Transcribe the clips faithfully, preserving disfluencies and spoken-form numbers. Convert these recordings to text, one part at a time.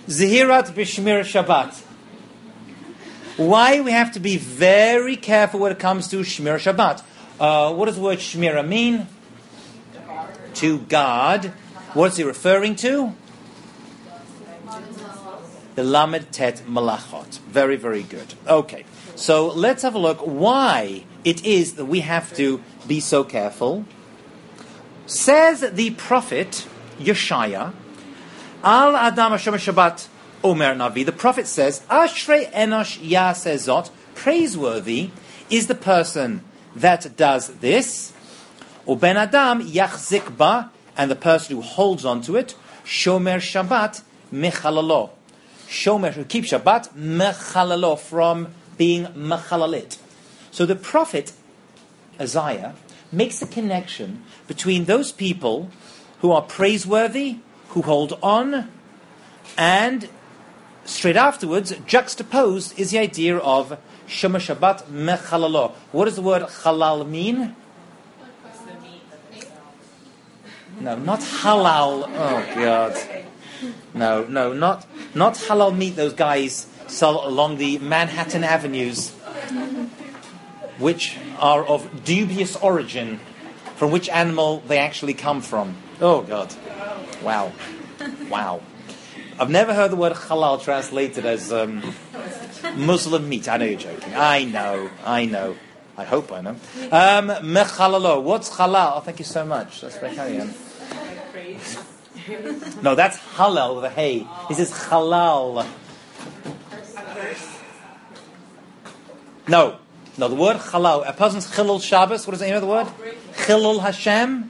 Zehirat b'shmir Shabbat. Why we have to be very careful when it comes to Shmir Shabbat. Uh, what does the word Shmira mean? To guard. What is he referring to? The Lamed Tet Malachot. Very, very good. Okay, so let's have a look why it is that we have to be so careful. Says the prophet Yeshaya, Al Adam Hashem Shabbat Omer Navi. The prophet says, Ashrei Enosh Yasezot. Praiseworthy is the person that does this. Or Ben Adam Yachzik Ba, and the person who holds on to it. Shomer Shabbat Mechalalo. Shomer, who keeps Shabbat Mechalalo, from being Mechalalit. So the prophet Isaiah makes a connection between those people who are praiseworthy, who hold on, and straight afterwards, juxtaposed, is the idea of Shomer Shabbat Mechalalo. What does the word halal mean? No, not halal. Oh, God. No, no, not not halal meat those guys sell along the Manhattan avenues, which are of dubious origin, from which animal they actually come from. Oh, God. Wow. Wow. I've never heard the word halal translated as um, Muslim meat. I know you're joking. I know. I know. I hope I know. Um, Mechalalo. What's halal? Oh, thank you so much. That's very kind of you. No, that's halal with a hey. He says halal. No. No, the word halal. A person's chilul Shabbos. What is the name of the word? Chilul Hashem.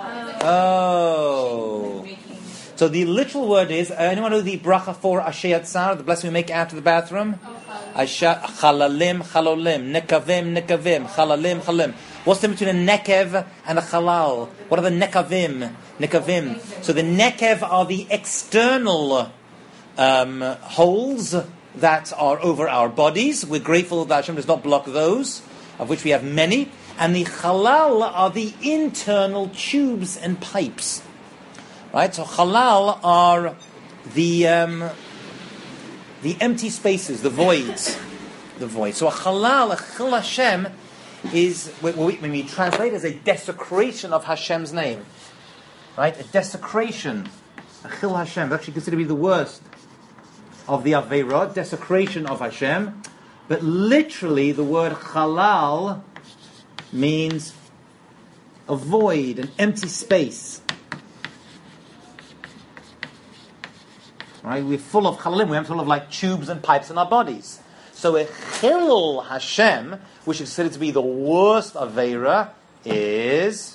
Oh. So the literal word is, uh, anyone know the bracha for Asher Yatzar, the blessing we make after the bathroom? Asher, chalalim, chalolim, nekavim, nekavim, chalalim, chalalim. What's the difference between a nekev and a halal? What are the nekavim? Nekavim. So the nekev are the external um, holes that are over our bodies. We're grateful that Hashem does not block those, of which we have many. And the halal are the internal tubes and pipes. Right? So halal are the um, the empty spaces, the voids. The voids. So a halal, a chil Hashem, is, when we, when we translate it, as a desecration of Hashem's name. Right? A desecration. A chil Hashem is actually considered to be the worst of the Aveirah, desecration of Hashem. But literally, the word halal means a void, an empty space. Right? We're full of chalalim, we're full of like tubes and pipes in our bodies. So a chilul Hashem, which is considered to be the worst Aveira, is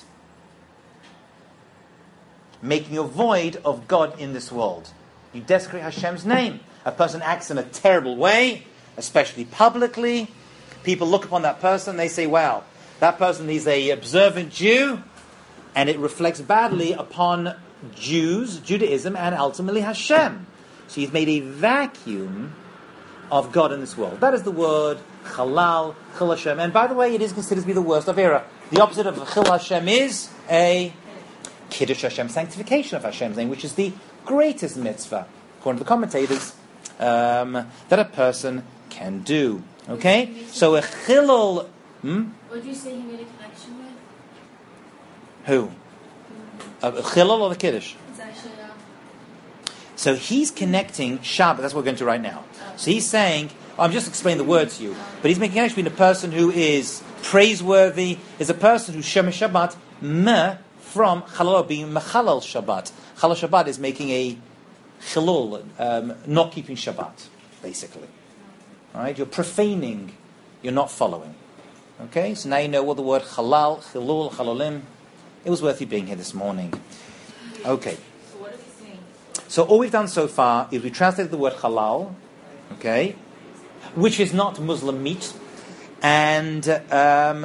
making a void of God in this world. You desecrate Hashem's name. A person acts in a terrible way, especially publicly. People look upon that person, they say, wow, that person is a observant Jew, and it reflects badly upon Jews, Judaism, and ultimately Hashem. So he's made a vacuum of God in this world. That is the word halal, chil Hashem. And by the way, it is considered to be the worst of era. The opposite of chil Hashem is a kiddush Hashem, sanctification of Hashem's name, which is the greatest mitzvah, according to the commentators, um, that a person can do. Okay? So a chilul... Hmm? What did you say he made a connection with? Who? A chilul or the kiddush? It's actually... Uh, So he's connecting Shabbat, that's what we're going to right now. So he's saying, I'm just explaining the word to you, but he's making a connection between a person who is praiseworthy, is a person who's Shomer Shabbat, me, from Chalal, being Mechalal Shabbat. Chalal Shabbat is making a Chalul, um, not keeping Shabbat, basically. Alright, you're profaning, you're not following. Okay, so now you know what the word Halal, Chilul, Chalolim, it was worth you being here this morning. Okay. So all we've done so far is we translated the word halal, okay, which is not Muslim meat, and um,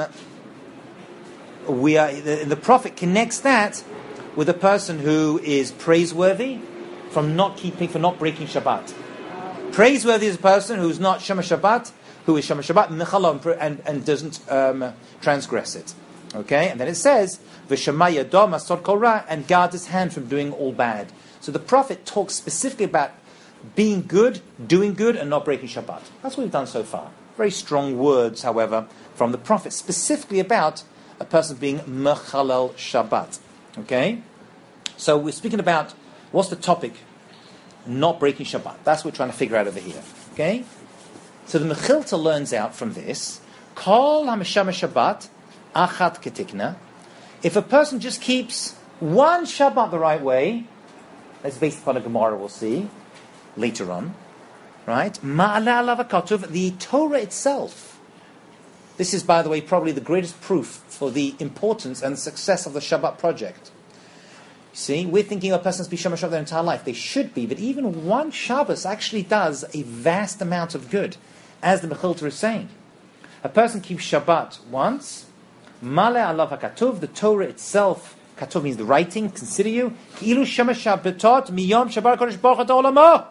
we are the, the Prophet connects that with a person who is praiseworthy from not keeping, for not breaking Shabbat. Praiseworthy is a person who is not Shomer Shabbat, who is Shomer Shabbat Mechalal and and doesn't um, transgress it. Okay, and then it says V'Shema Yado Masod Kol Ra, and guard his hand from doing all bad. So the Prophet talks specifically about being good, doing good, and not breaking Shabbat. That's what we've done so far. Very strong words, however, from the Prophet, specifically about a person being mechalel Shabbat. Okay? So we're speaking about, what's the topic? Not breaking Shabbat. That's what we're trying to figure out over here. Okay? So the Mechilta learns out from this, Kol ha-meshama Shabbat, achat ketikna. If a person just keeps one Shabbat the right way, that's based upon a Gemara we'll see later on, right? Ma'ala alav hakatuv, the Torah itself. This is, by the way, probably the greatest proof for the importance and success of the Shabbat project. You see, we're thinking a person's be Shema Shabbat their entire life. They should be, but even one Shabbos actually does a vast amount of good, as the Mechilta is saying. A person keeps Shabbat once, Male alav hakatuv, the Torah itself, Katuv means the writing, consider you, Ki'ilu Shema Shabbatot miyom Shabbat Kodesh Baruch Ata Olamo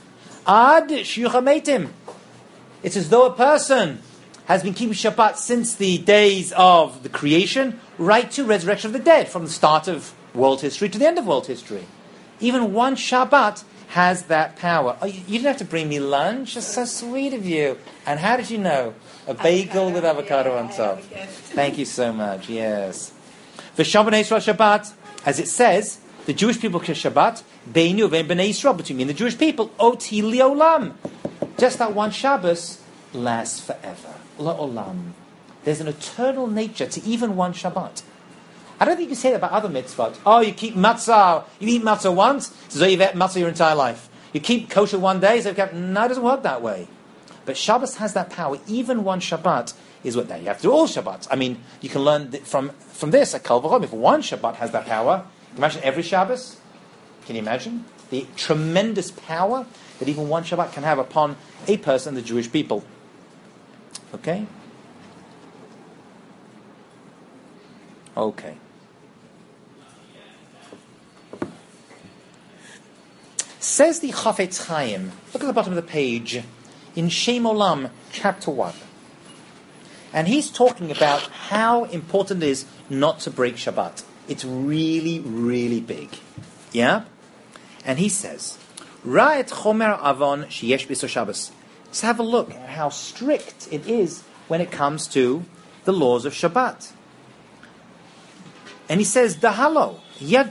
ad shiyucha meitim. It's as though a person has been keeping Shabbat since the days of the creation, right to resurrection of the dead, from the start of world history to the end of world history. Even one Shabbat has that power. Oh, you, you didn't have to bring me lunch. That's so sweet of you. And how did you know? A bagel with avocado yeah, on top. Yeah, Thank you so much. Yes. V'shav b'nei Yisrael Shabbat, as it says, the Jewish people keep Shabbat, beinu v'en b'nei Yisrael, between me and the Jewish people, oti li'olam. Just that one Shabbos lasts forever. La'olam. There's an eternal nature to even one Shabbat. I don't think you can say that about other mitzvot. Oh, you keep matzah, you eat matzah once, so you've eaten matzah your entire life. You keep kosher one day, so you've kept... No, it doesn't work that way. But Shabbos has that power. Even one Shabbat is what... Now, you have to do all Shabbats. I mean, you can learn from, from this, a Kal V'chol. If one Shabbat has that power, imagine every Shabbos. Can you imagine? The tremendous power that even one Shabbat can have upon a person, the Jewish people. Okay? Okay. Says the Chafetz Chaim, look at the bottom of the page, in Shem Olam, chapter one. And he's talking about how important it is not to break Shabbat. It's really, really big. Yeah? And he says, Ra'et chomer avon sheyesh b'so Shabbos. Let's have a look at how strict it is when it comes to the laws of Shabbat. And he says, Dahalo. We know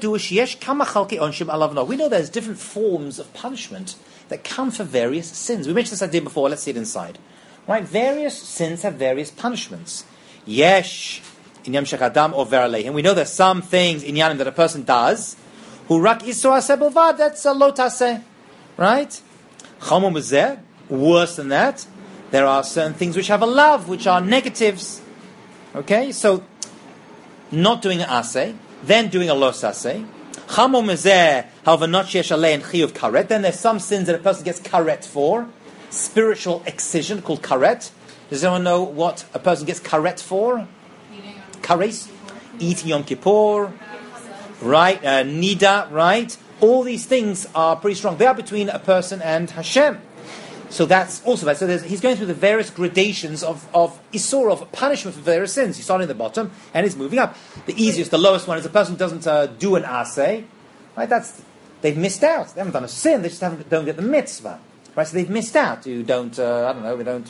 there's different forms of punishment that come for various sins. We mentioned this idea before. Let's see it inside. Right? Various sins have various punishments. Yesh inyam shechadam over aleihim. We know there's some things in yanim that a person does. Who rak iso aseh bilvad. That's a lo taseh. Right? Chomo mezeh. Worse than that, there are certain things which have a love, which are negatives. Okay? So, not doing an aseh. Then doing a los aseh. Chamo mezeh, however, not sheyesh alein chiyuv karet. Then there's some sins that a person gets karet for. Spiritual excision called karet. Does anyone know what a person gets karet for? Kares. Eating Yom Kippur. Right. Uh, nida. Right. All these things are pretty strong. They are between a person and Hashem. So that's also bad. So he's going through the various gradations of, of isur, of punishment for various sins. He's starting at the bottom and he's moving up. The easiest, the lowest one is a person who doesn't uh, do an aseh. Right? That's, they've missed out. They haven't done a sin, they just haven't, don't get the mitzvah. Right? So they've missed out. You don't, uh, I don't know, we don't...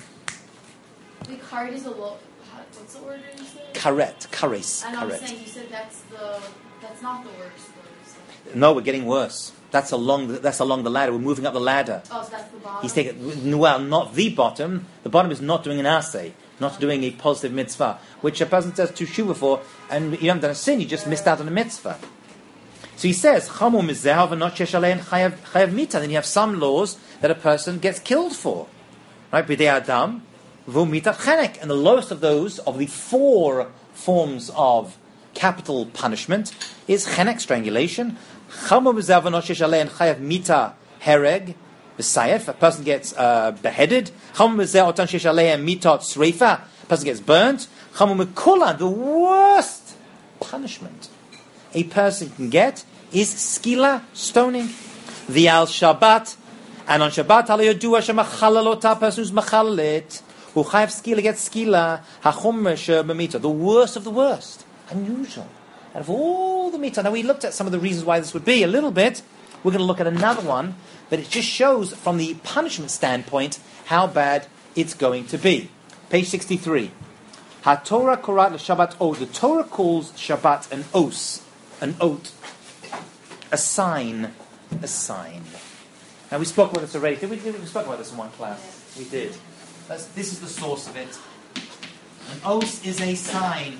The card is a low... What's the word you said? Karet. Kares. And I'm Karet. saying, you said that's the... That's not the worst. Though, so. No, we're getting worse. That's along the, that's along the ladder. We're moving up the ladder. Oh, so that's the bottom? He's taking, well, not the bottom. The bottom is not doing an aseh, not doing a positive mitzvah, which a person does teshuva for, and you haven't done a sin, you just missed out on a mitzvah. So he says, Chamu mizehav and not sheshalein chayav mita. Then you have some laws that a person gets killed for. Right? B'dei adam, v'u mita chenek. And the lowest of those, of the four forms of capital punishment, is chenek, strangulation. Chamu mizehav and not sheshalein chayav mita hereg. B'sayef, a person gets uh, beheaded. Chamu mizehav otan sheshalein mitat sreifa. A person gets burnt. Chamu mikulan, the worst punishment a person can get is skila, stoning. The al Shabbat, and on Shabbat al yodua shemachalelota, a person who's machalet, who chayav skila gets skila, hachumesh b'mita, the worst of the worst, unusual. Out of all the mita, now we looked at some of the reasons why this would be a little bit. we're going to look at another one, but it just shows from the punishment standpoint how bad it's going to be. Page sixty-three. HaTorah korat l'Shabbat ot. The Torah calls Shabbat an os, an ot, a sign, a sign. Now we spoke about this already. Did we, did we spoke about this in one class? We did. That's, this is the source of it. An os is a sign.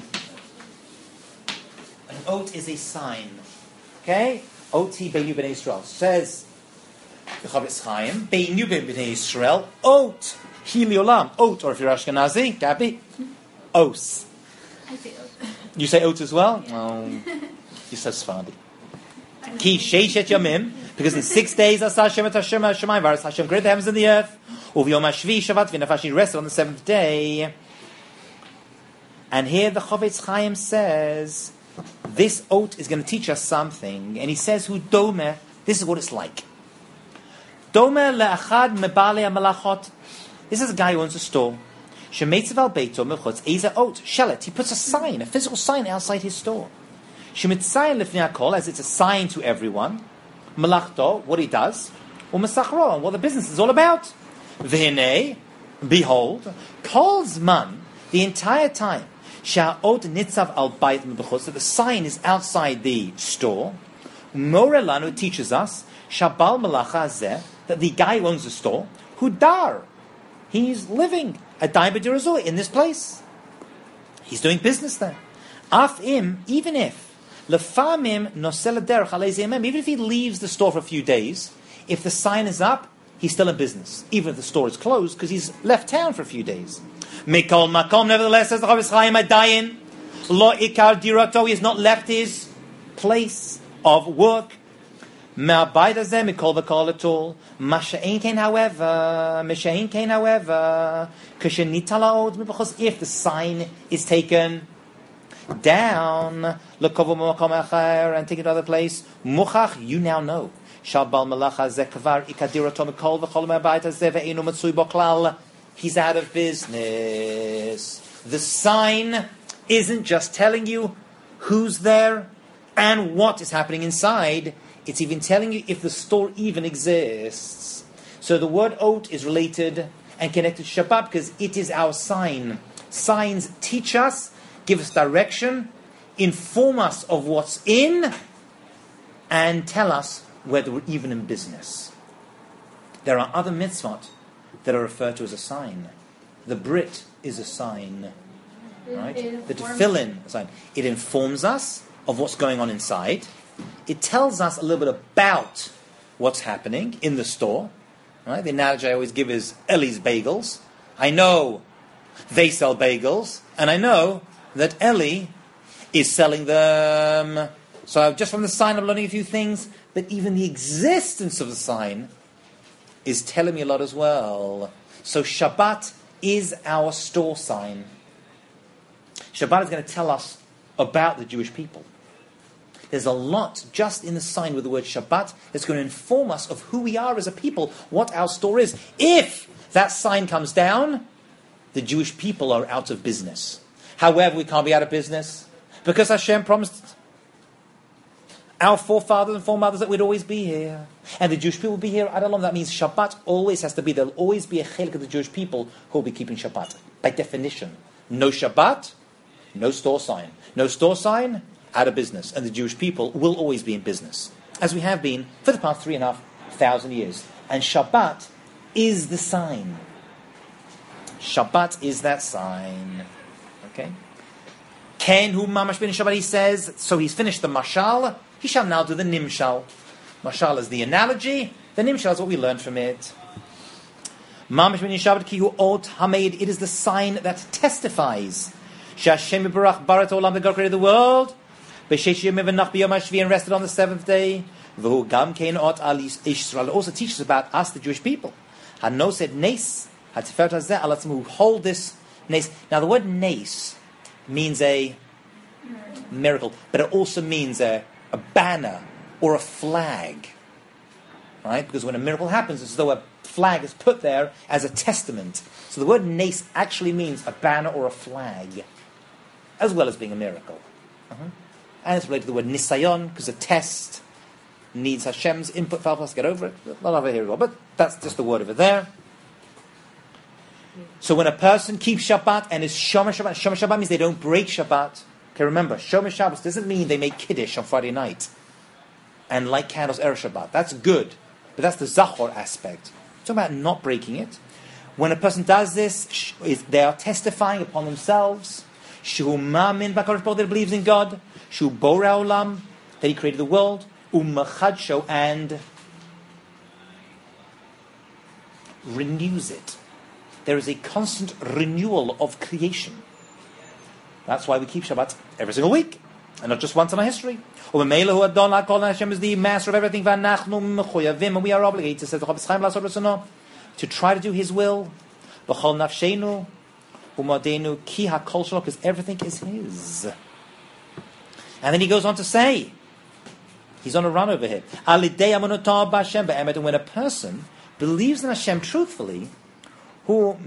An ot is a sign. Okay? Oti beinu b'nei Yisrael. Says the Chavetz Chaim, beinu b'nei Yisrael, ot, hili olam. Ot, or if you're Ashkenazi, Gabby, os. I say ot. You say ot as well? Oh, you said Sfardi. Ki sheishet yamim, because in six days Asa Hashem et Hashem Hashemayim varas Hashem created the heavens and the earth. Uv'yom hashvi Shabbat v'nafashni rested on the seventh day. And here the Chavetz Chaim says, this oath is going to teach us something. And he says, who domer, this is what it's like. Domer le'achad mebale malachot. This is a guy who owns a store. Shemetzav al beito mechutz eza oath. Shelet. He puts a sign, a physical sign outside his store. Shemitzayin lifnei hakol, as it's a sign to everyone. Malachto, what he does. U'mesachro, what the business is all about. V'hinei, behold, kol zman, the entire time, sha'ot nitzav al bayit mebechutz, that the sign is outside the store. Morelanu teaches us, shabal malacha zeh, that the guy who owns the store, hudar, he's living a daim b'dirazoi in this place. He's doing business there. Af im, even if lefamim nosel derech alei zeimem, even if he leaves the store for a few days, if the sign is up, he's still in business, even if the store is closed, because he's left town for a few days. Mikol makom, nevertheless, says the Chavetz Chaim, adayin lo ikar dirato, he has not left his place of work. Me'abayda zeh mikol v'kol at all. Masha'in kain, however, masha'in kain, however, kashenitala od, because if the sign is taken down, and take it to another place, muchach, you now know. Shabal malacha zekvar ikadirato mikol v'chol me'abayda zeh ve'enu matzui boklal. He's out of business. The sign isn't just telling you who's there and what is happening inside. It's even telling you if the store even exists. So the word ot is related and connected to Shabbat because it is our sign. Signs teach us, give us direction, inform us of what's in, and tell us whether we're even in business. There are other mitzvot that are referred to as a sign. The Brit is a sign. Right? The tefillin, a sign. It informs us of what's going on inside. It tells us a little bit about what's happening in the store. Right? The analogy I always give is Ellie's Bagels. I know they sell bagels, and I know that Ellie is selling them. So just from the sign I'm learning a few things, but even the existence of the sign is telling me a lot as well. So Shabbat is our store sign. Shabbat is going to tell us about the Jewish people. There's a lot just in the sign with the word Shabbat that's going to inform us of who we are as a people, what our store is. If that sign comes down, the Jewish people are out of business. However, we can't be out of business because Hashem promised our forefathers and foremothers that we'd always be here. And the Jewish people will be here. I don't know. That means Shabbat always has to be. There'll always be a chelik of the Jewish people who will be keeping Shabbat. By definition. No Shabbat, no store sign. No store sign, out of business. And the Jewish people will always be in business. As we have been for the past three and a half thousand years. And Shabbat is the sign. Shabbat is that sign. Okay? Ken hu mamash ben Shabbat, he says, so he's finished the mashal. He shall now do the nimshal. Mashal is the analogy. The nimshal is what we learn from it. Mamash ben Shabbat ki hu ot hameid. It is the sign that testifies. Shashem barach barat olam, the God created the world. B'sheish yom v'nach b'yom hashvi, and rested on the seventh day. V'hu gam kein ot al Yisrael. Also teaches about us, the Jewish people. Hano said nes hatiferet hazeh alatzim, who hold this nes. Now the word nes means a miracle, but it also means a a banner or a flag, right? Because when a miracle happens, it's as though a flag is put there as a testament. So the word nes actually means a banner or a flag, as well as being a miracle. Uh-huh. And it's related to the word nisayon, because a test. needs Hashem's input to help us get over it. Not over here as well, but that's just the word over there. So when a person keeps Shabbat and is Shomer Shabbat, Shomer Shabbat means they don't break Shabbat. Okay, remember, Shomer Shabbat doesn't mean they make Kiddush on Friday night and light candles Erev Shabbat. That's good, but that's the Zachor aspect. It's talking about not breaking it. When a person does this, they are testifying upon themselves. Shehu Ma'amin B'Hakadosh Baruch Hu, that believes in God. Shehu Borei Olam, that He created the world. U'Machadsho, and renews it. There is a constant renewal of creation. That's why we keep Shabbat every single week, and not just once in our history. Hashem is the master of everything, and we are obligated, says the Chofetz Chaim, to try to do His will, because everything is His. And then he goes on to say, he's on a run over here. And when a person believes in Hashem truthfully, you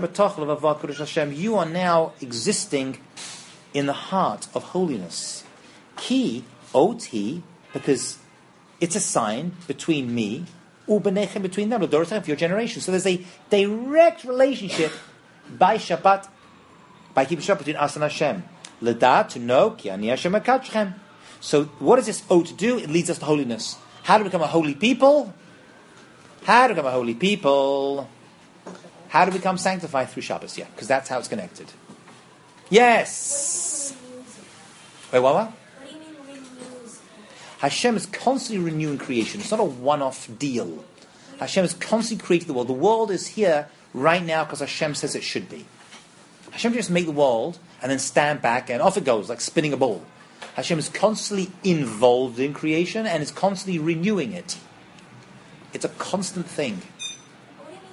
are now existing in the heart of holiness. Ki, oti, because it's a sign between me, u'benechem, between them, of your generation. So there's a direct relationship by Shabbat, by keeping Shabbat between us and Hashem. L'da, to know, ki ani Hashem akadchem. So what does this oath do? It leads us to holiness. How to become a holy people? How to become a holy people? How to become sanctified through Shabbos? Yeah, because that's how it's connected. Yes. Wait, what? What? What do you mean renews? Hashem is constantly renewing creation. It's not a one-off deal. Hashem is constantly creating the world. The world is here right now because Hashem says it should be. Hashem just make the world and then stand back and off it goes, like spinning a ball. Hashem is constantly involved in creation and is constantly renewing it. It's a constant thing. What do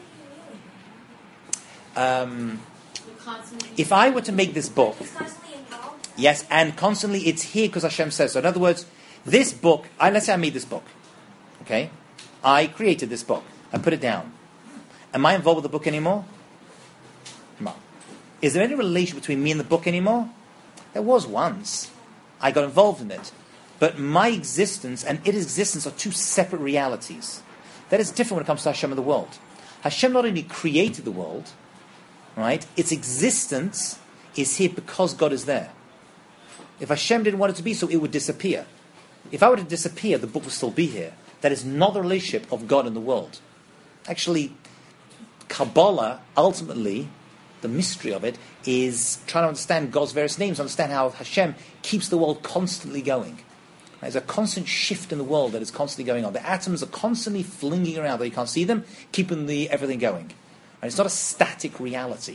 you mean renewing? Um, if I were to make this book, He's constantly involved? yes, and constantly it's here because Hashem says so. In other words, this book, I, let's say I made this book, okay? I created this book. I put it down. Am I involved with the book anymore? No. Is there any relation between me and the book anymore? There was once. I got involved in it. But my existence and its existence are two separate realities. That is different when it comes to Hashem and the world. Hashem not only created the world, right? Its existence is here because God is there. If Hashem didn't want it to be so, it would disappear. If I were to disappear, the book would still be here. That is not the relationship of God and the world. Actually, Kabbalah, ultimately, the mystery of it, is trying to understand God's various names, understand how Hashem keeps the world constantly going. There's a constant shift in the world that is constantly going on. The atoms are constantly flinging around, though you can't see them, keeping the everything going. And it's not a static reality.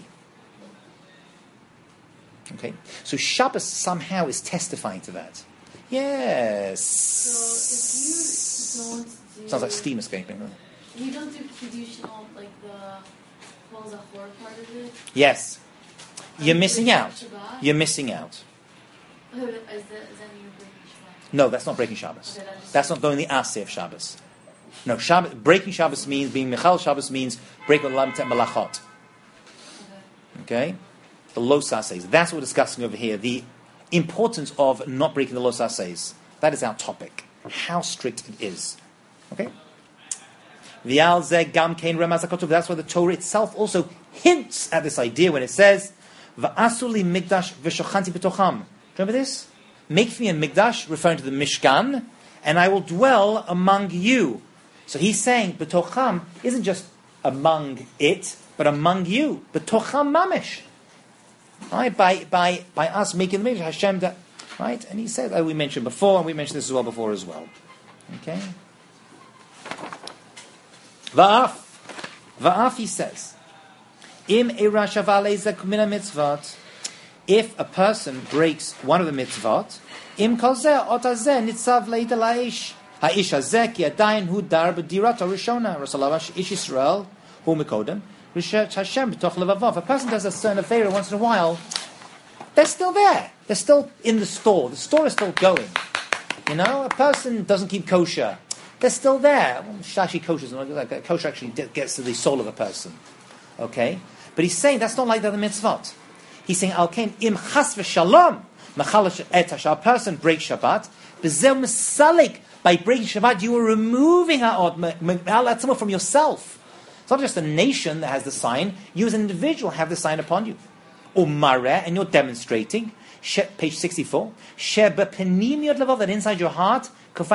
Okay? So Shabbos somehow is testifying to that. Yes. So if you don't do... Sounds like steam escaping. Huh? You don't do Kiddush and all, like the... What was the horror part of it? Yes. You're Um, missing like out. Shabbat? You're missing out. Oh, is that, is that mean you're breaking Shabbat? No, that's not breaking Shabbos. Okay, that just- That's not doing the Aseh of Shabbos. No, Shabbos, breaking Shabbos means, being Michal Shabbos means breaking the Lam Tet Malachot. Okay. Okay? The Los Asehs. That's what we're discussing over here. The importance of not breaking the Los Asehs. That is our topic. How strict it is. Okay? V'al zeh gam kein remaz hakatuv. That's why the Torah itself also hints at this idea when it says, V'asu li migdash v'shochanti b'tocham. Remember this? Make me a migdash, referring to the Mishkan, and I will dwell among you. So he's saying, b'tocham isn't just among it, but among you. B'tocham mamish. Right? By, by, by us making the migdash, Hashem, that, right? And he said, like we mentioned before, and we mentioned this as well before as well. Okay? Va'af. Va'af, he says, Im eira shavalei zek mina mitzvot. If a person breaks one of the mitzvot, Im kol zeh ot hazeh nitzav leid al ha'ish. Ha'ish hazeh ki adayin hu dar b'dirat harishona. Rasalav ish Yisrael hu mekodem. Rishat Hashem b'toch levavov. If a person does a certain affair once in a while, they're still there. They're still in the store. The store is still going. You know, a person doesn't keep kosher. They're still there. Well, Shashi kosher, like kosher actually gets to the soul of a person. Okay? But he's saying that's not like the other mitzvot. He's saying, Al kain im chas v'shalom, machalash etash, a person breaks Shabbat, b'zeh misalik By breaking Shabbat, you are removing ha'od me'al from yourself. It's not just a nation that has the sign. You as an individual have the sign upon you. Or mareh, and you're demonstrating. Page sixty-four. That inside your heart,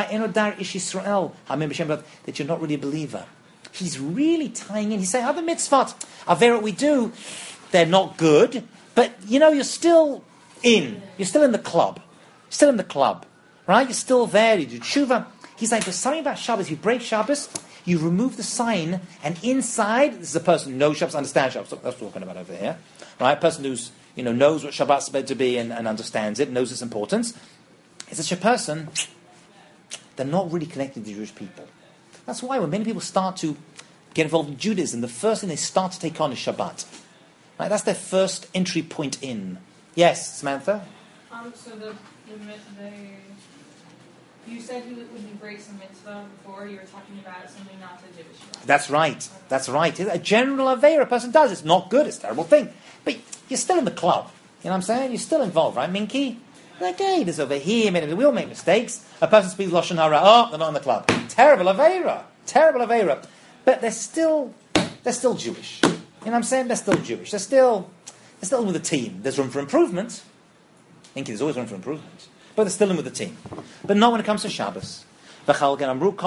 that you're not really a believer. He's really tying in. He's saying, other mitzvot, avera what we do, they're not good, but you know, you're still in. You're still in the club. You're still in the club. Right? You're still there. You do tshuva. He's like, there's something about Shabbos. You break Shabbos, you remove the sign, and inside, this is a person who knows Shabbos, understands Shabbos. That's what we're talking about over here. Right? A person who's, you know, knows what Shabbat's meant to be and, and understands it, knows its importance. It's such a person, they're not really connected to Jewish people. That's why when many people start to get involved in Judaism, the first thing they start to take on is Shabbat. Right? That's their first entry point in. Yes, Samantha? Um, so the, the, the you said you, when you break some mitzvah before, you were talking about something not to do with Shabbat. That's right. That's right. A general avera a person does. It's not good. It's a terrible thing. But you're still in the club. You know what I'm saying? You're still involved, right, Minky? Like, hey, there's over here. We all make mistakes. A person speaks Lashon Hara. Oh, they're not in the club. Terrible avera. Terrible avera. But they're still, they're still Jewish. You know what I'm saying? They're still Jewish. They're still, they're still with the team. There's room for improvement. Minky, there's always room for improvement. But they're still in with the team. But not when it comes to Shabbos. That's why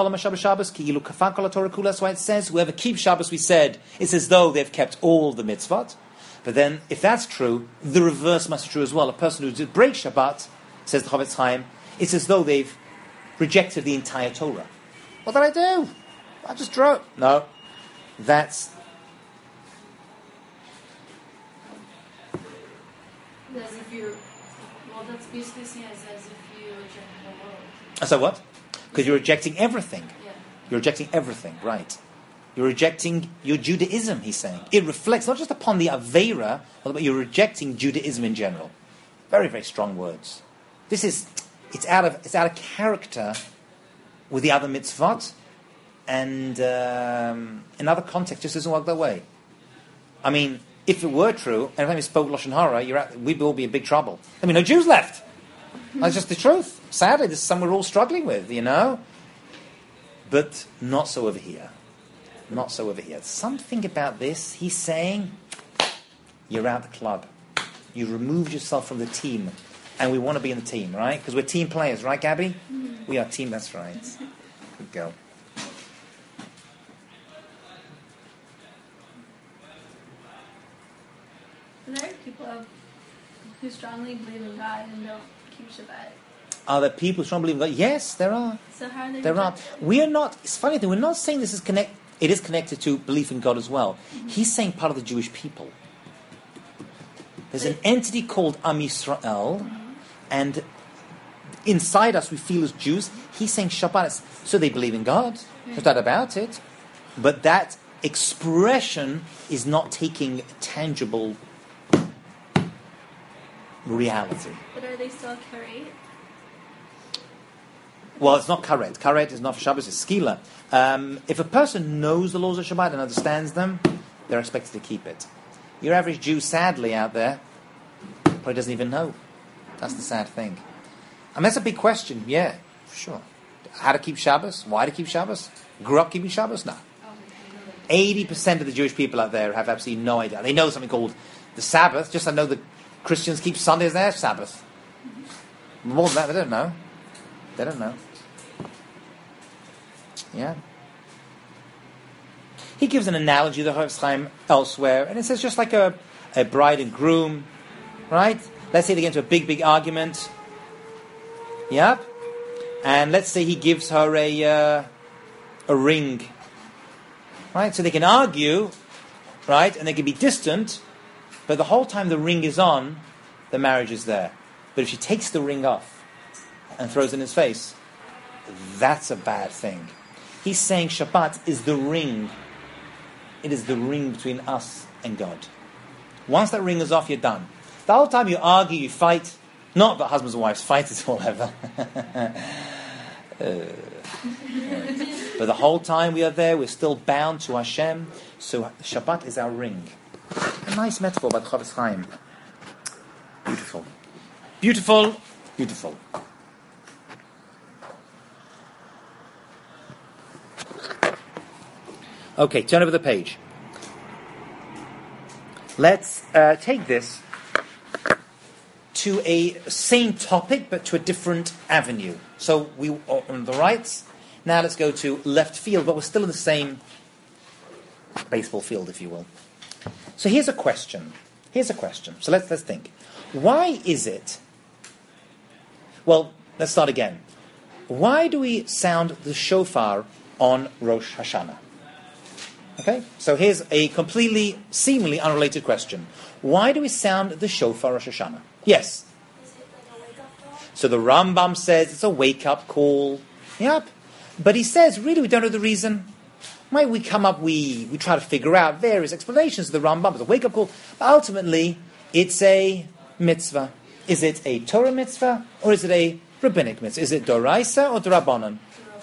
it says, whoever keeps Shabbos, we said, it's as though they've kept all the mitzvot. But then, if that's true, the reverse must be true as well. A person who did break Shabbat, says the Chofetz Chaim, it's as though they've rejected the entire Torah. What did I do? I just drew it. No. That's... As if you're... Well, that's basically seen as, as if you reject the world. So what? Because you're rejecting everything. Yeah. You're rejecting everything, right. You're rejecting your Judaism, he's saying. It reflects not just upon the Aveira, but you're rejecting Judaism in general. Very, very strong words. This is, it's out of it's out of character with the other mitzvot, and um, in other contexts, just doesn't work that way. I mean, if it were true, every time you spoke Lashon Hara, you're at, we'd all be in big trouble. I mean, no Jews left. That's just the truth. Sadly, this is something we're all struggling with, you know? But not so over here. Not so over here. Something about this, he's saying, you're out the club. You removed yourself from the team. And we want to be in the team, right? Because we're team players, right, Gabby? Mm-hmm. We are team, that's right. Good girl. Are there people who strongly believe in God and don't keep Shabbat? Are there people who strongly believe in God? Yes, there are. So how are they There are. We are not, it's funny thing, we're not saying this is connect. It is connected to belief in God as well. Mm-hmm. He's saying part of the Jewish people. There's an entity called Am Yisrael, mm-hmm. and inside us we feel as Jews. He's saying Shabbat is, so they believe in God. Mm-hmm. No doubt about it. But that expression is not taking tangible reality. But are they still karet? Well, it's not karet. Karet is not for Shabbos, it's skila. Um, if a person knows the laws of Shabbat and understands them, they're expected to keep it. Your average Jew, sadly, out there, probably doesn't even know. That's the sad thing. And that's a big question, yeah, for sure. How to keep Shabbos? Why to keep Shabbos? Grew up keeping Shabbos? No. eighty percent of the Jewish people out there have absolutely no idea. They know something called the Sabbath, just I know the Christians keep Sunday as their Sabbath. More than that, they don't know. They don't know. Yeah. He gives an analogy, the Chofetz Chaim, elsewhere, and it says just like a, a bride and groom, right? Let's say they get into a big, big argument. Yep. And let's say he gives her a uh, a ring. Right? So they can argue, right? And they can be distant, but the whole time the ring is on, the marriage is there. But if she takes the ring off and throws it in his face, that's a bad thing. He's saying Shabbat is the ring. It is the ring between us and God. Once that ring is off, you're done. The whole time you argue, you fight, not that husbands and wives fight at all ever. uh, but the whole time we are there, we're still bound to Hashem. So Shabbat is our ring. A nice metaphor by the Chofetz Chaim. Beautiful. Beautiful. Beautiful. Okay, turn over the page. Let's uh, take this to a same topic, but to a different avenue. So we are on the right. Now let's go to left field, but we're still in the same baseball field, if you will. So here's a question. Here's a question. So let's let's think. Why is it? Well, let's start again. Why do we sound the shofar on Rosh Hashanah? Okay, so here's a completely, seemingly unrelated question. Why do we sound the shofar Rosh Hashanah? Yes. Is it like a wake-up call? So the Rambam says it's a wake-up call. Yep. But he says, really, we don't know the reason. Why we come up, we, we try to figure out various explanations of the Rambam. It's a wake-up call. But ultimately, it's a mitzvah. Is it a Torah mitzvah or is it a rabbinic mitzvah? Is it Doraisa or Dorabanan?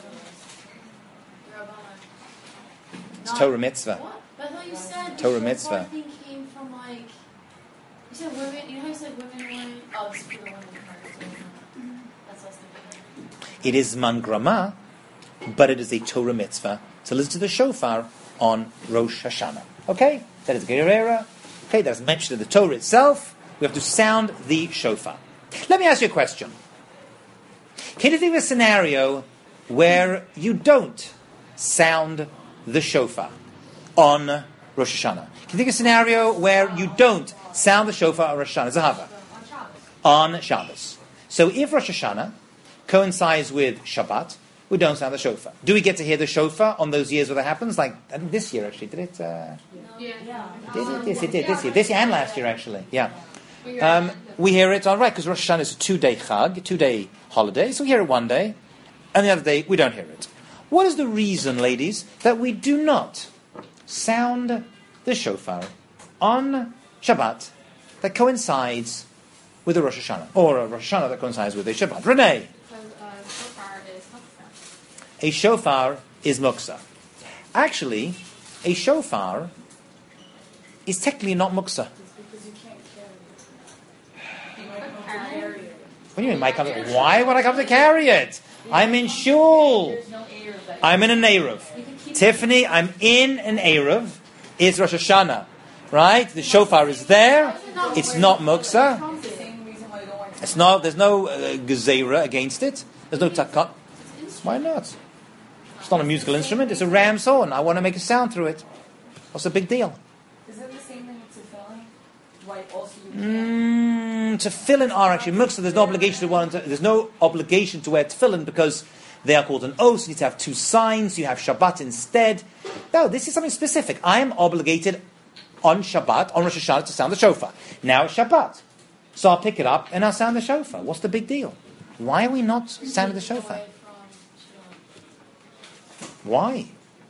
It's Torah mitzvah. What? But I thought you said the Torah shofar mitzvah. thing came from like. You said women. You know how you said women weren't. Oh, it's for the women part. So that's less than. It is mangrama, but it is a Torah mitzvah to listen to the shofar on Rosh Hashanah. Okay? That is Gerera. Okay, that's mentioned in the Torah itself. We have to sound the shofar. Let me ask you a question. Can you think of a scenario where you don't sound the shofar on Rosh Hashanah? Can you think of a scenario where you don't sound the shofar on Rosh Hashanah? Zahava. On Shabbos. On Shabbos. So if Rosh Hashanah coincides with Shabbat, we don't sound the shofar. Do we get to hear the shofar on those years where that happens? Like, I think this year actually, did it? Uh, Yeah. did it? Yes, it did. This year. This year and last year actually. Yeah. Um, we hear it, all right, because Rosh Hashanah is a two-day chag, a two-day holiday, so we hear it one day, and the other day we don't hear it. What is the reason, ladies, that we do not sound the shofar on Shabbat that coincides with the Rosh Hashanah, or a Rosh Hashanah that coincides with a Shabbat? Renee, Because uh, shofar is muksa. a shofar is muksa. Actually, a shofar is technically not muksa. What do you mean, Mike? Why would I come to carry it? I'm in shul. I'm in an Eruv. Tiffany, I'm in an Eruv. It's Rosh Hashanah, right? The shofar is there. It's not muksa. It's not. There's no uh, gezerah against it. There's no takat. Why not? It's not a musical instrument. It's a ram's horn. I want to make a sound through it. What's the big deal? Is it the same thing with tefillin? Why also you can't? Mm, tefillin are actually muksa. There's no obligation to one. There's no obligation to wear tefillin because they are called an oath. You need to have two signs. You have Shabbat instead. No, this is something specific. I am obligated on Shabbat, on Rosh Hashanah, to sound the shofar. Now it's Shabbat, so I'll pick it up and I'll sound the shofar. What's the big deal? Why are we not sounding the shofar? Why?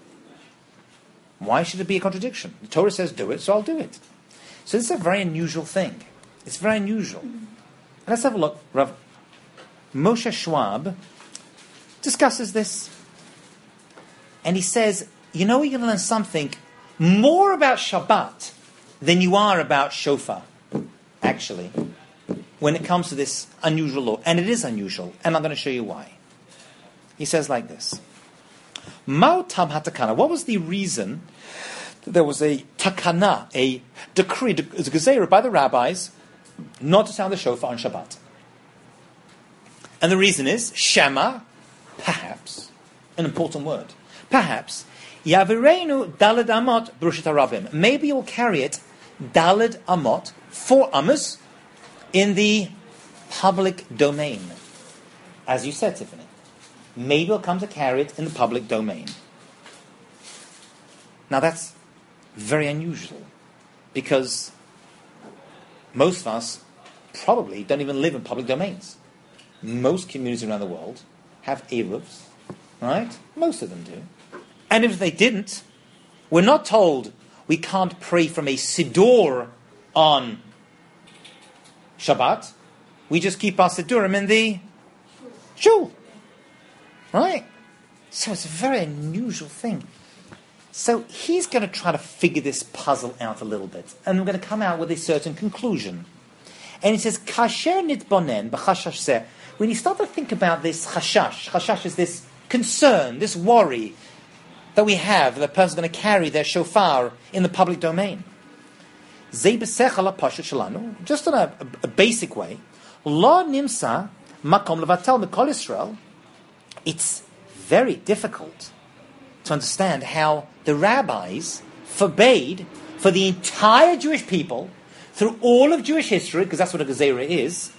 Why should it be a contradiction? The Torah says do it, so I'll do it. So this is a very unusual thing. It's very unusual. And let's have a look. Rav Moshe Schwab discusses this. And he says, you know, you're going to learn something more about Shabbat than you are about shofar, actually, when it comes to this unusual law. And it is unusual. And I'm going to show you why. He says like this. Mao tam hatakana. What was the reason that there was a takana, a decree, a gezerah by the rabbis, not to sound the shofar on Shabbat? And the reason is Shema, perhaps, an important word. Perhaps Yavireinu daled amot brushit harabim. Maybe you'll carry it daled amot, four amos, in the public domain, as you said, Tiffany. Maybe you'll come to carry it in the public domain. Now that's very unusual, because most of us probably don't even live in public domains. Most communities around the world have Eruvs, right? Most of them do. And if they didn't, we're not told we can't pray from a siddur on Shabbat. We just keep our siddurim in the shul. Right? So it's a very unusual thing. So he's going to try to figure this puzzle out a little bit. And we're going to come out with a certain conclusion. And he says, Kasher nitbonen b'chashash zeh. When you start to think about this chashash, chashash is this concern, this worry. that we have that a person's going to carry their shofar in the public domain. Zei b'sechel ha'pashut shelanu, just in a, a, a basic way, lo nimsa makom levatel mikol Yisrael. It's very difficult to understand how the rabbis forbade for the entire Jewish people, through all of Jewish history, because that's what a gezerah is,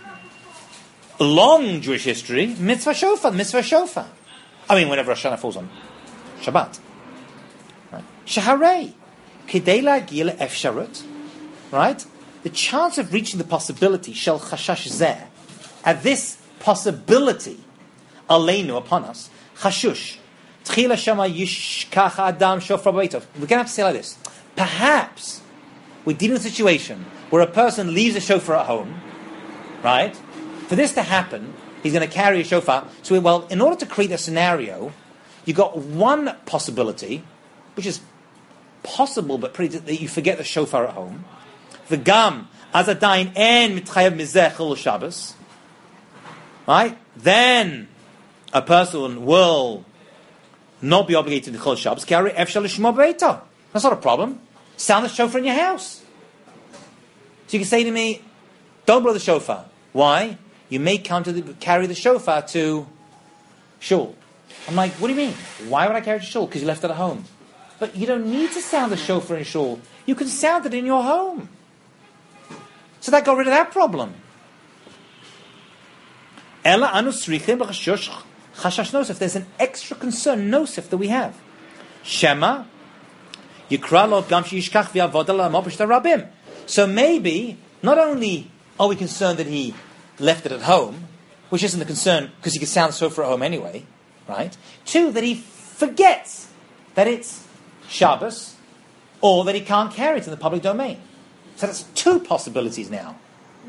long Jewish history, mitzvah shofar, mitzvah shofar. I mean, whenever Rosh Hashanah falls on Shabbat. Shaharei, kidei la'agil efsharut, right? The chance of reaching the possibility, shel chashash zeh, at this possibility, aleinu, upon us, chashush, tchila shama yishkach adam shofar b'beitov. We're going to have to say like this. Perhaps we're dealing with a situation where a person leaves a shofar at home, right? For this to happen, he's going to carry a shofar. So, well, in order to create a scenario, you've got one possibility, which is possible, but pretty that you forget the shofar at home. The gam azadain en mitchayev mizeh chilul Shabbos. Right? Then a person will not be obligated to chilul Shabbos. Carry efshal l'shmo b'beito. That's not a problem. Sound the shofar in your house. So you can say to me, don't blow the shofar. Why? You may come to the, carry the shofar to shul. I'm like, what do you mean? Why would I carry it to shul? Because you left it at home. But you don't need to sound the shofar in shul. You can sound it in your home. So that got rid of that problem. Ela anu srichim l'chashush chashash nosef. There's an extra concern, nosef, that we have. Shema yikra lo gam she'yishkach v'yavoda la'amo b'shtar rabim. So maybe, not only are we concerned that he left it at home, which isn't a concern because he can sound the shofar at home anyway, right? Two, that he forgets that it's Shabbos, or that he can't carry it in the public domain. So that's two possibilities now.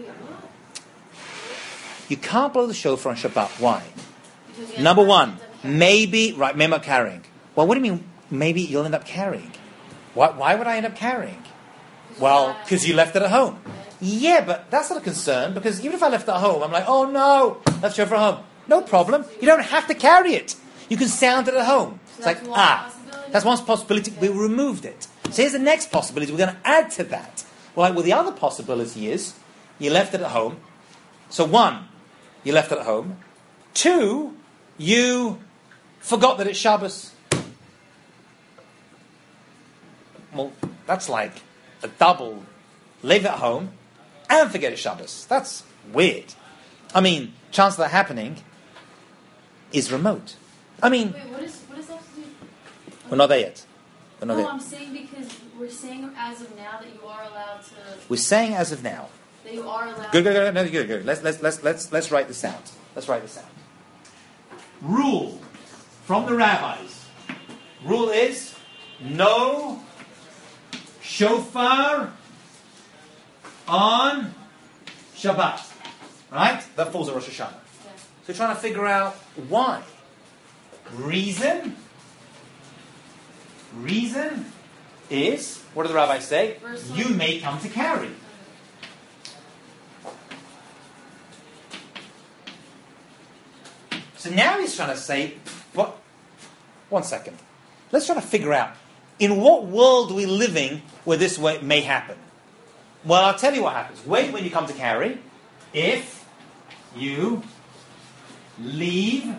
You can't blow the shofar on Shabbat. Why? Number one, maybe, right, maybe I'm carrying. Well, what do you mean, maybe you'll end up carrying? Why, why would I end up carrying? Well, because you left it at home. Yeah, but that's not a concern, because even if I left it at home, I'm like, oh no, left shofar at home. No problem. You don't have to carry it. You can sound it at home. So It's like, that's one ah, possibility? that's one possibility. We removed it. So here's the next possibility. We're going to add to that. Well, well, the other possibility is you left it at home. So one, you left it at home. Two, you forgot that it's Shabbos. Well, that's like a double. Leave it at home and forget it's Shabbos. That's weird. I mean, chance of that happening is remote. I mean, Wait, what is what is that to do? we're not there yet. We're not No, there. I'm saying because we're saying as of now that you are allowed to. We're saying as of now. That you are allowed. Good, good, good, no, good, good. Let's let's let's let's let's write this out. Let's write this out. Rule from the rabbis. Rule is no shofar on Shabbat. Right? That falls on Rosh Hashanah. Yeah. So we're trying to figure out why. Reason. Reason is, what do the rabbis say? Verse You one. may come to carry. So now he's trying to say, what? One second. Let's try to figure out, in what world are we living where this way may happen? Well, I'll tell you what happens. Wait when you come to carry. If you leave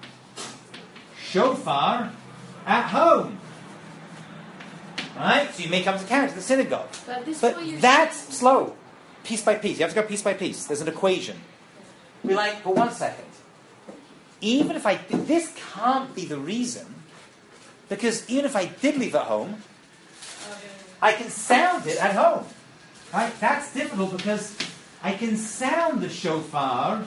shofar at home. Right? So you may come to carry to the synagogue. But at this But point you're that's saying- slow. Piece by piece. You have to go piece by piece. There's an equation. Be like, but one second. Even if I did, this can't be the reason, because even if I did leave at home, I can sound it at home. Right? That's difficult because I can sound the shofar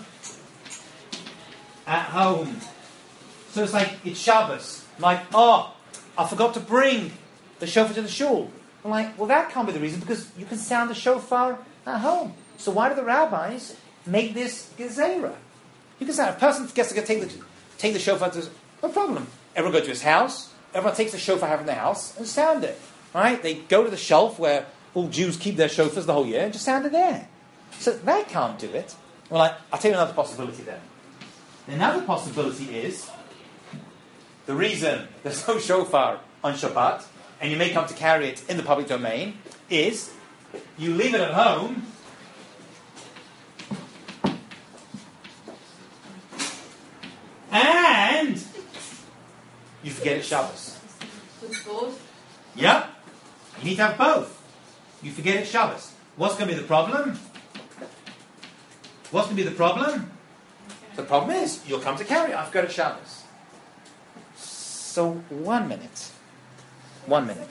at home. So it's like, it's Shabbos. I'm like, oh, I forgot to bring the shofar to the shul. I'm like, well, that can't be the reason because you can sound the shofar at home. So why do the rabbis make this gezerah? You can sound, a person gets to take the, take the shofar to, no problem. Everyone go to his house, everyone takes the shofar have in their house and sound it. Right? They go to the shelf where all Jews keep their shofars the whole year and just sound it there. So that can't do it. Well, I, I'll tell you another possibility then. Another possibility is the reason there's no shofar on Shabbat, and you may come to carry it in the public domain, is you leave it at home and you forget it's Shabbos. With both? Yeah. You need to have both. You forget it's Shabbos. What's going to be the problem? What's going to be the problem? The problem is, you'll come to carry it. I've got a Shabbos. So, one minute. One minute.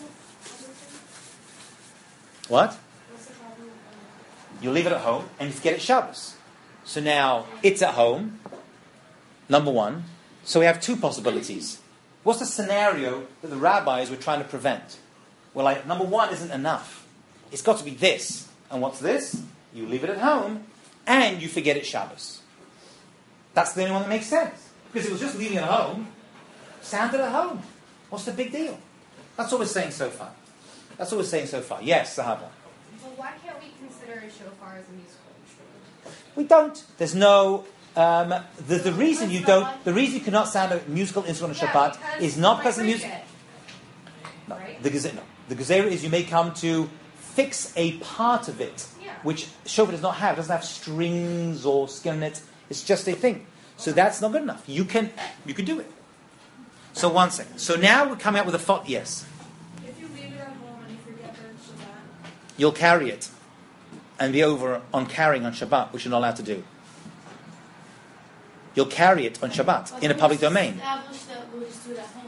What? You leave it at home and you forget it's Shabbos. So now, it's at home. Number one. So we have two possibilities. What's the scenario that the rabbis were trying to prevent? Well, like, number one isn't enough. It's got to be this. And what's this? You leave it at home and you forget it's Shabbos. That's the only one that makes sense. Because it was just leaving it at home. Sounded at home. What's the big deal? That's what we're saying so far. That's what we're saying so far. Yes, Sahaba. Well, why can't we consider a shofar as a musical instrument? We don't. There's no... Um, the, the reason you don't... The reason you cannot sound a musical instrument on Shabbat yeah, is not because the music... No, right? the gezerah, no. The gezerah is you may come to fix a part of it, Yeah. which shofar does not have. It doesn't have strings or skin on it. It's just a thing. So that's not good enough. You can you can do it. So one second. So now we're coming up with a thought. Yes. If you leave it at home and you forget that it's Shabbat, You'll carry it and be over on carrying on Shabbat, which you're not allowed to do. You'll carry it on Shabbat in a public domain. Establish that we'll just do it at home.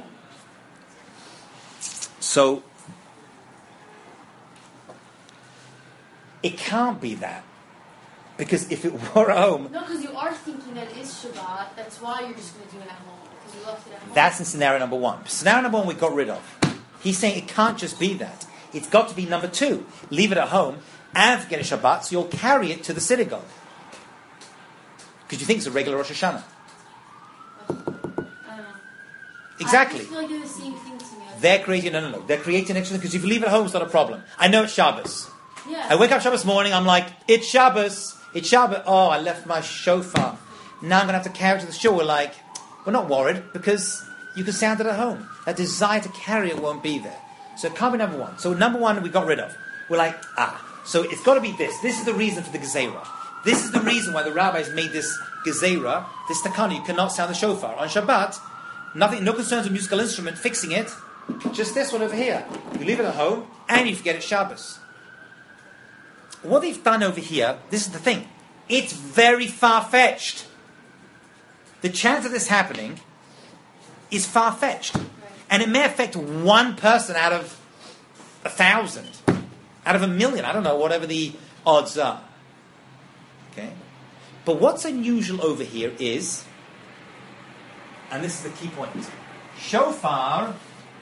So it can't be that. Because if it were at home, No, because you are thinking that it is Shabbat. That's why you're just going to do it at home. Because you left it at home. that's in scenario number one. Scenario number one we got rid of. He's saying it can't just be that. It's got to be number two. Leave it at home and forget a Shabbat, so you'll carry it to the synagogue. Because you think it's a regular Rosh Hashanah. I don't know. Exactly. I just feel like they're the same thing to me. They're creating, no, no, no. They're creating extra, because if you leave it at home, it's not a problem. I know it's Shabbos. Yeah. I wake up Shabbos morning, I'm like, it's Shabbos. It's Shabbos. Oh, I left my shofar. Now I'm going to have to carry it to the shul. We're like, we're not worried, because you can sound it at home. That desire to carry it won't be there. So it can't be number one. So number one we got rid of. We're like, ah. So it's got to be this. This is the reason for the gezerah. This is the reason why the rabbis made this gezerah, this takana. You cannot sound the shofar. On Shabbat, nothing, no concerns with musical instrument, fixing it. Just this one over here. You leave it at home, and you forget it's Shabbos. What they've done over here, this is the thing. It's very far-fetched. The chance of this happening is far-fetched. And it may affect one person out of a thousand. Out of a million. I don't know, whatever the odds are. Okay? But what's unusual over here is, and this is the key point, shofar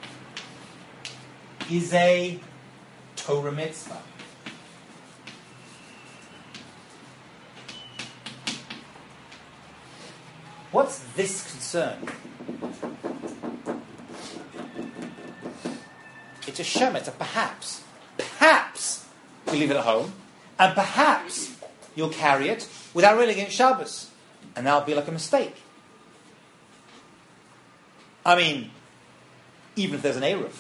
is a Torah mitzvah. What's this concern? It's a shema, it's a perhaps. Perhaps you leave it at home, and perhaps you'll carry it without really getting Shabbos. And that'll be like a mistake. I mean, even if there's an Eruv,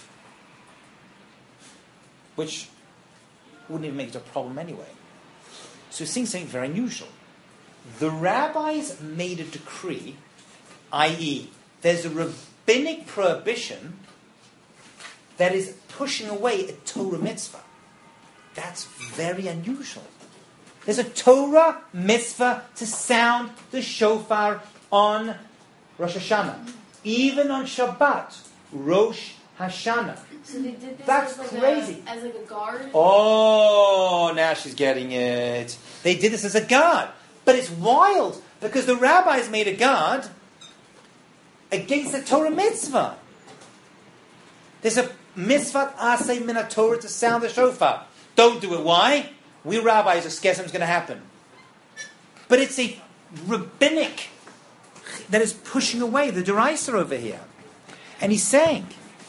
which wouldn't even make it a problem anyway. So we're seeing something very unusual. The rabbis made a decree, that is, there's a rabbinic prohibition that is pushing away a Torah mitzvah. That's very unusual. There's a Torah mitzvah to sound the shofar on Rosh Hashanah. Even on Shabbat, Rosh Hashanah. So they did this That's as like crazy. A, as like a guard? Oh, now she's getting it. They did this as a guard. But it's wild, because the rabbis made a guard against the Torah mitzvah. There's a mitzvah asay min Torah to sound the shofar. Don't do it. Why? We rabbis are scared something's going to happen. But it's a rabbinic that is pushing away the deraisa over here. And he's saying,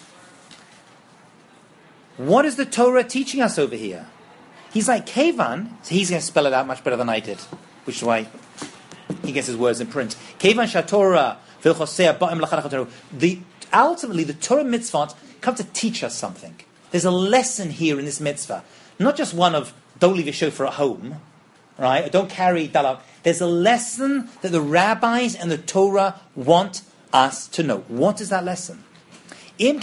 what is the Torah teaching us over here? He's like, Kevan, so he's going to spell it out much better than I did, which is why he gets his words in print. Kevan shatorah The ultimately the Torah mitzvot come to teach us something. There's a lesson here in this mitzvah, not just one of don't leave your shofar at home, right? Or don't carry dalab. There's a lesson that the rabbis and the Torah want us to know. What is that lesson? You're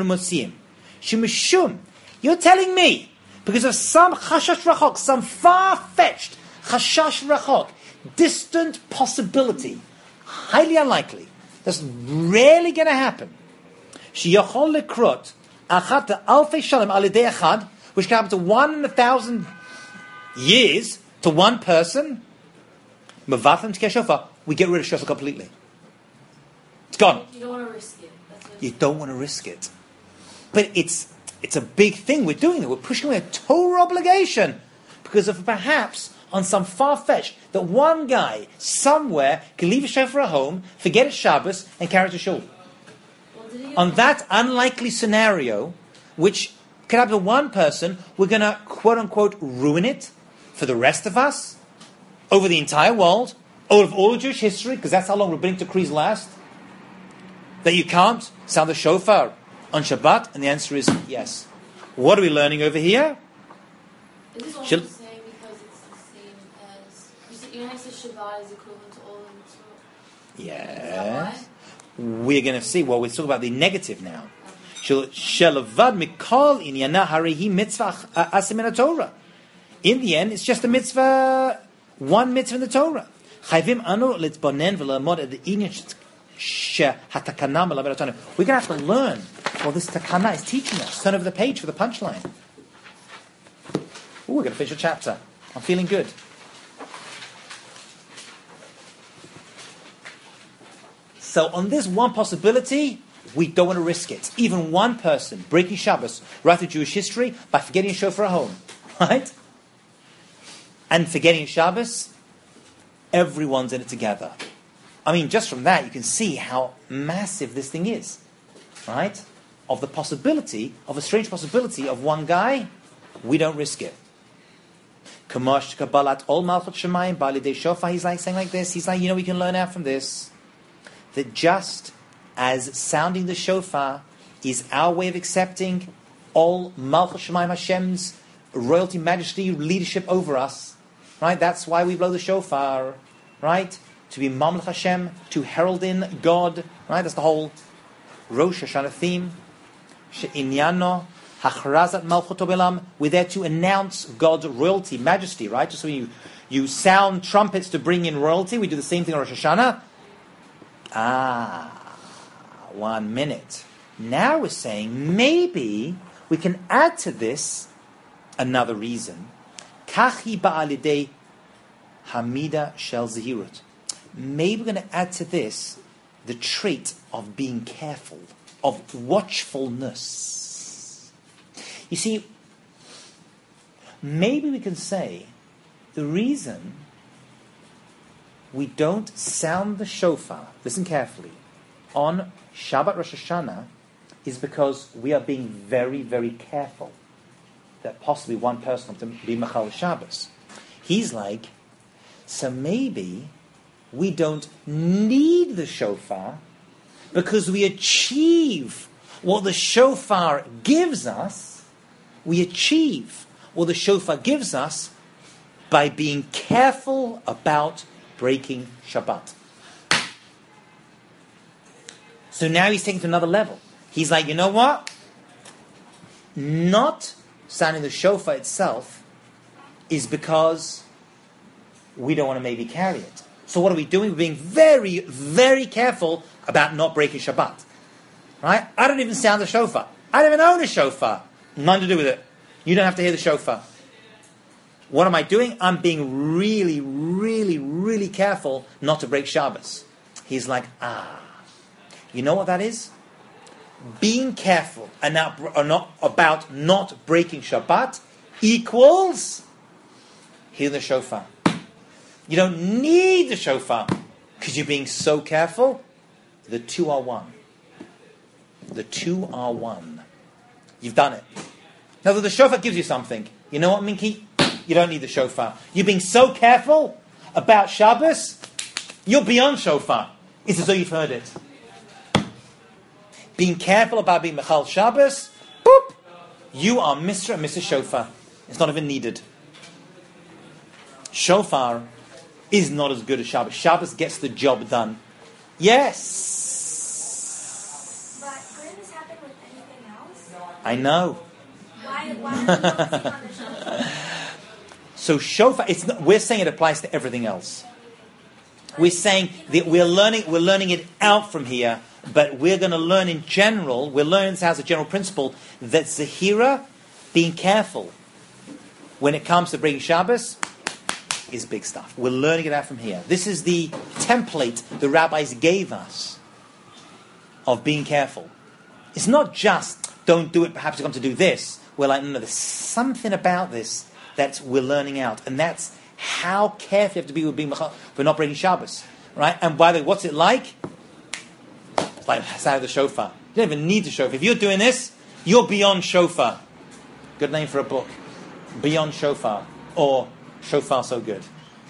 telling me because of some chashash rachok, some far-fetched chashash rachok, distant possibility, highly unlikely, that's rarely going to happen. Sheyachol lekrot achat alfei shalom al yedei echad, which can happen to one in a thousand years to one person. Mevathim t'kei shofar, we get rid of shofar completely. It's gone. You don't want to risk it. That's what You don't want to risk it, but it's it's a big thing we're doing. We're pushing away a Torah obligation because of perhaps on some far-fetched that one guy somewhere can leave a shofar at home, forget it's Shabbos, and carry it to shul. Well, did he On that unlikely scenario, which could happen to one person, we're going to quote-unquote ruin it for the rest of us, over the entire world, over of all of Jewish history, because that's how long rabbinic decrees last, that you can't sound the shofar on Shabbat? And the answer is yes. What are we learning over here? Is this Shall- almost the same because it's the same as you said? You know, how you said Shabbat is equivalent to all of the mitzvot. Is that Yes. We're going to see. Well, we're talking about the negative now. Shelavad mikol inyana harihi mitzvah asim in the Torah. In the end, it's just a mitzvah, one mitzvah in the Torah. Chayvim anu litzbonen v'lamod ad inyan shehatakana melamed otanu. We're going to have to learn what this takana is teaching us. Turn over the page for the punchline. Ooh, we're going to finish a chapter. I'm feeling good. So on this one possibility, we don't want to risk it. Even one person breaking Shabbos right through Jewish history by forgetting a shofar at home, right? And forgetting Shabbos, everyone's in it together. I mean, just from that, you can see how massive this thing is, right? Of the possibility, of a strange possibility of one guy, we don't risk it. Kamash Kabbalat Ol Malchut Shemayim Bali De Shofar. He's like saying like this. He's like, you know, we can learn out from this that just as sounding the shofar is our way of accepting all Malchut Shemayim, Hashem's royalty, majesty, leadership over us, right? That's why we blow the shofar, right? To be Mamlech Hashem, to herald in God, right? That's the whole Rosh Hashanah theme. She'inyano Hachrazat Malchut Olam. We're there to announce God's royalty, majesty, right? Just when you, you sound trumpets to bring in royalty, we do the same thing on Rosh Hashanah. Ah, one minute. Now we're saying maybe we can add to this another reason. Kachi ba'alidei hamida shel zehirut. Maybe we're going to add to this the trait of being careful, of watchfulness. You see, maybe we can say the reason we don't sound the shofar, listen carefully, on Shabbat Rosh Hashanah is because we are being very, very careful that possibly one person will be Machal Shabbos. He's like, so maybe we don't need the shofar because we achieve what the shofar gives us. We achieve what the shofar gives us by being careful about breaking Shabbat. So now he's taking it to another level. He's like, you know what? Not sounding the shofar itself is because we don't want to maybe carry it. So what are we doing? We're being very, very careful about not breaking Shabbat. Right? I don't even sound the shofar. I don't even own a shofar. Nothing to do with it. You don't have to hear the shofar. What am I doing? I'm being really, really, really careful not to break Shabbos. He's like, ah. You know what that is? Being careful and not, or not about not breaking Shabbat equals hear the shofar. You don't need the shofar because you're being so careful. The two are one. The two are one. You've done it. Now, the shofar gives you something. You know what, Minky? You don't need the shofar. You're being so careful about Shabbos, you're beyond shofar. it's as though you've heard it. Being careful about being Mechal Shabbos, boop, you are Mister and Missus Shofar. It's not even needed. Shofar is not as good as Shabbos. Shabbos gets the job done. Yes. But couldn't this happen with anything else? I know. Why, why are we focusing on the shofar? So shofar, it's not, we're saying it applies to everything else. We're saying that we're learning, we're learning it out from here, but we're going to learn in general. We're learning this as a general principle that Zahira, being careful when it comes to bringing Shabbos, is big stuff. We're learning it out from here. This is the template the rabbis gave us of being careful. It's not just don't do it. Perhaps you come to do this. We're like, no, no, there's something about this that we're learning out, and that's how careful you have to be with being mechal for not breaking Shabbos, right? And by the way, what's it like? It's like sound of the shofar. You don't even need the shofar. If you're doing this, you're beyond shofar. Good name for a book. Beyond shofar, or shofar so good.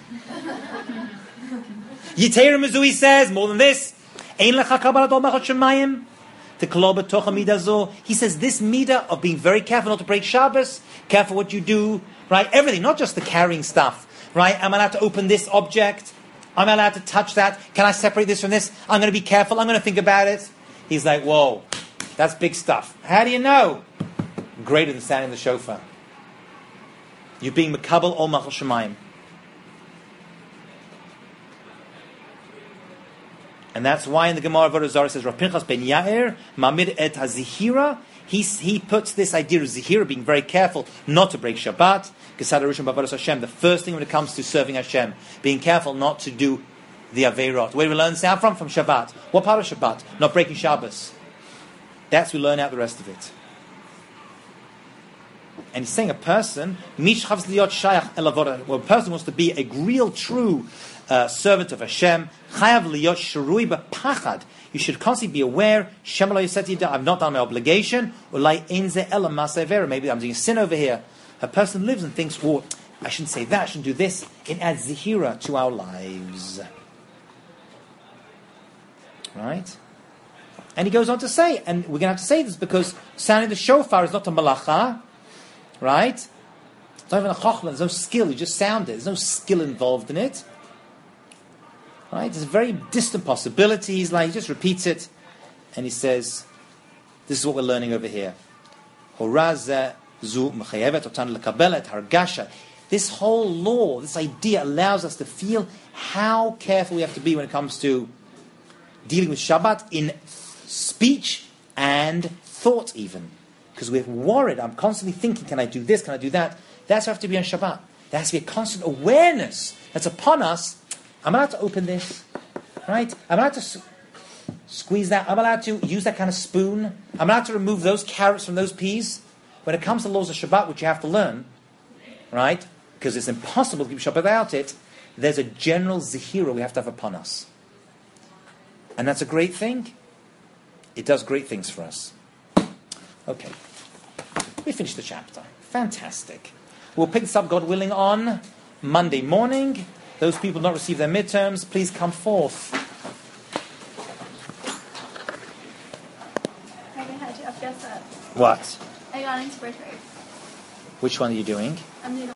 Yitera Mizui says more than this. Ein lecha kabbalat ol mechal shemayim. He says this midah of being very careful not to break Shabbos, careful what you do, right? Everything, not just the carrying stuff, right? Am I allowed to open this object? Am I allowed to touch that? Can I separate this from this? I'm going to be careful. I'm going to think about it. He's like, whoa, that's big stuff. How do you know? Greater than sounding the shofar. You're being mekabel ol machal shemayim. And that's why in the Gemara of Avodah Zarah says, Rav Pinchas ben Yair, Mamid et HaZihira, he, he puts this idea of Zihira, being very careful not to break Shabbat, Gesad HaRishon B'Avodas Hashem, the first thing when it comes to serving Hashem, being careful not to do the Aveirot. Where do we learn this out from? From Shabbat. What part of Shabbat? Not breaking Shabbos. That's we learn out the rest of it. And he's saying a person, Mish Chavz Liot Shayach El Avodah, well, a person wants to be a real, true uh, servant of Hashem, Chayav Liot Sharui B'Pachad. You should constantly be aware, Shem Lo Yiseti Da, I've not done my obligation, Ulai Einze Ela Masei Vera, maybe I'm doing a sin over here. A person lives and thinks, oh, I shouldn't say that, I shouldn't do this. It adds Zihira to our lives. Right? And he goes on to say, and we're going to have to say this because sounding the shofar is not a malacha, right? It's not even a chokhmah, there's no skill, you just sound it. There's no skill involved in it. Right? It's a very distant possibility. He's like, he just repeats it, and he says, this is what we're learning over here. This whole law, this idea allows us to feel how careful we have to be when it comes to dealing with Shabbat in speech and thought even. Because we're worried. I'm constantly thinking, can I do this? Can I do that? That's why I have to be on Shabbat. There has to be a constant awareness that's upon us. I'm allowed to open this, right? I'm allowed to s- squeeze that. I'm allowed to use that kind of spoon. I'm allowed to remove those carrots from those peas. When it comes to laws of Shabbat, which you have to learn, right? Because it's impossible to keep Shabbat without it. There's a general zihira we have to have upon us. And that's a great thing. It does great things for us. Okay. We finished the chapter. Fantastic. We'll pick this up, God willing, on Monday morning. Those people not receive their midterms, please come forth. I had to upguess that. What? I got into birth rate. Which one are you doing? I'm doing